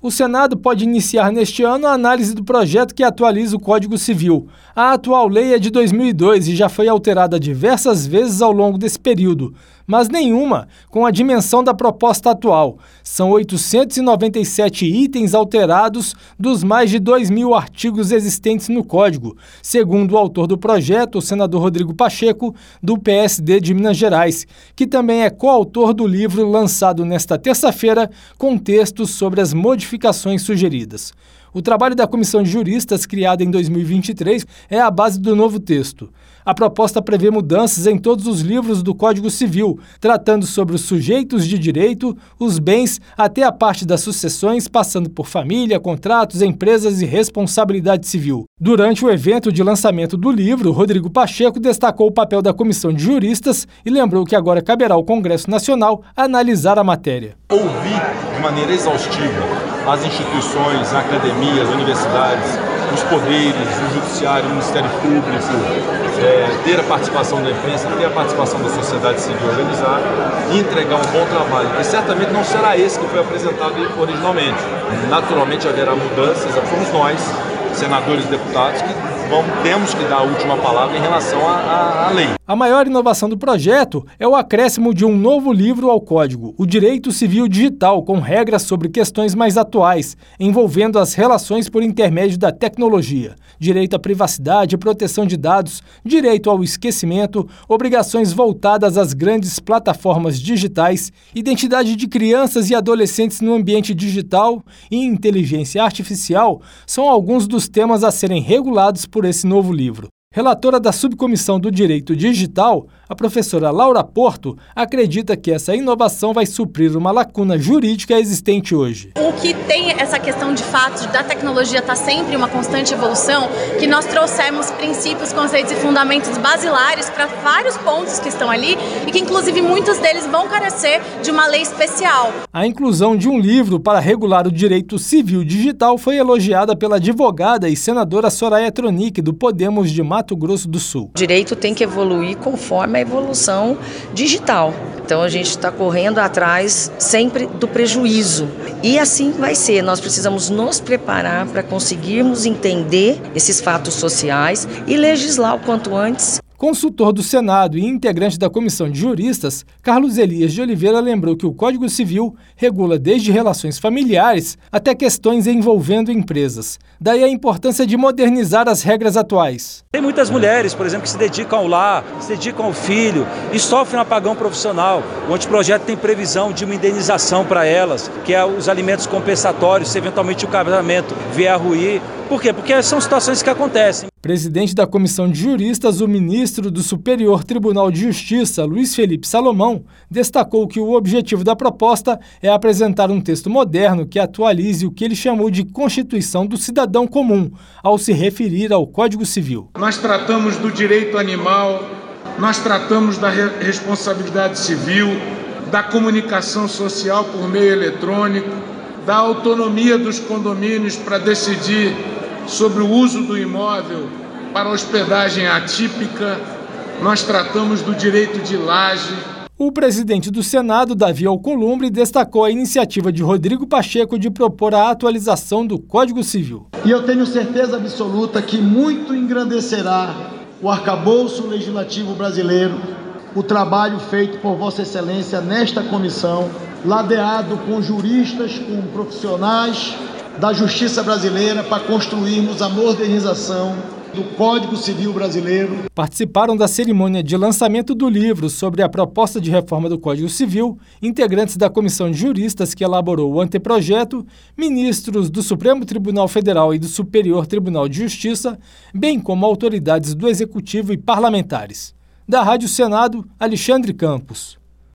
O Senado pode iniciar neste ano a análise do projeto que atualiza o Código Civil. A atual lei é de 2002 e já foi alterada diversas vezes ao longo desse período, mas nenhuma com a dimensão da proposta atual. São 897 itens alterados dos mais de 2.000 artigos existentes no Código, segundo o autor do projeto, o senador Rodrigo Pacheco, do PSD de Minas Gerais, que também é coautor do livro lançado nesta terça-feira com textos sobre as modificações sugeridas. O trabalho da Comissão de Juristas, criada em 2023, é a base do novo texto. A proposta prevê mudanças em todos os livros do Código Civil, tratando sobre os sujeitos de direito, os bens, até a parte das sucessões, passando por família, contratos, empresas e responsabilidade civil. Durante o evento de lançamento do livro, Rodrigo Pacheco destacou o papel da Comissão de Juristas e lembrou que agora caberá ao Congresso Nacional analisar a matéria. Ouvir de maneira exaustiva as instituições, a academia, as universidades, os poderes, o judiciário, o Ministério Público, ter a participação da imprensa, ter a participação da sociedade civil organizada e entregar um bom trabalho, que certamente não será esse que foi apresentado originalmente. Naturalmente haverá mudanças, somos nós, senadores e deputados, que temos que dar a última palavra em relação à lei. A maior inovação do projeto é o acréscimo de um novo livro ao Código, o Direito Civil Digital, com regras sobre questões mais atuais, envolvendo as relações por intermédio da tecnologia, direito à privacidade e proteção de dados, direito ao esquecimento, obrigações voltadas às grandes plataformas digitais, identidade de crianças e adolescentes no ambiente digital e inteligência artificial são alguns dos temas a serem regulados por esse novo livro. Relatora da Subcomissão do Direito Digital, a professora Laura Porto acredita que essa inovação vai suprir uma lacuna jurídica existente hoje. O que tem essa questão de fato da tecnologia estar sempre uma constante evolução, que nós trouxemos princípios, conceitos e fundamentos basilares para vários pontos que estão ali e que inclusive muitos deles vão carecer de uma lei especial. A inclusão de um livro para regular o direito civil digital foi elogiada pela advogada e senadora Soraya Tronic, do Podemos de Mato Grosso do Sul. O direito tem que evoluir conforme a evolução digital. Então a gente está correndo atrás sempre do prejuízo. E assim vai ser. Nós precisamos nos preparar para conseguirmos entender esses fatos sociais e legislar o quanto antes. Consultor do Senado e integrante da Comissão de Juristas, Carlos Elias de Oliveira lembrou que o Código Civil regula desde relações familiares até questões envolvendo empresas. Daí a importância de modernizar as regras atuais. Tem muitas mulheres, por exemplo, que se dedicam ao lar, se dedicam ao filho e sofrem um apagão profissional. O anteprojeto tem previsão de uma indenização para elas, que é os alimentos compensatórios, se eventualmente o casamento vier a ruir. Por quê? Porque são situações que acontecem. Presidente da Comissão de Juristas, o ministro do Superior Tribunal de Justiça, Luiz Felipe Salomão, destacou que o objetivo da proposta é apresentar um texto moderno que atualize o que ele chamou de Constituição do Cidadão Comum, ao se referir ao Código Civil. Nós tratamos do direito animal, nós tratamos da responsabilidade civil, da comunicação social por meio eletrônico, da autonomia dos condomínios para decidir sobre o uso do imóvel para hospedagem atípica, nós tratamos do direito de laje. O presidente do Senado, Davi Alcolumbre, destacou a iniciativa de Rodrigo Pacheco de propor a atualização do Código Civil. E eu tenho certeza absoluta que muito engrandecerá o arcabouço legislativo brasileiro, o trabalho feito por Vossa Excelência nesta comissão, ladeado com juristas, com profissionais da Justiça brasileira para construirmos a modernização do Código Civil brasileiro. Participaram da cerimônia de lançamento do livro sobre a proposta de reforma do Código Civil integrantes da Comissão de Juristas que elaborou o anteprojeto, ministros do Supremo Tribunal Federal e do Superior Tribunal de Justiça, bem como autoridades do Executivo e parlamentares. Da Rádio Senado, Alexandre Campos.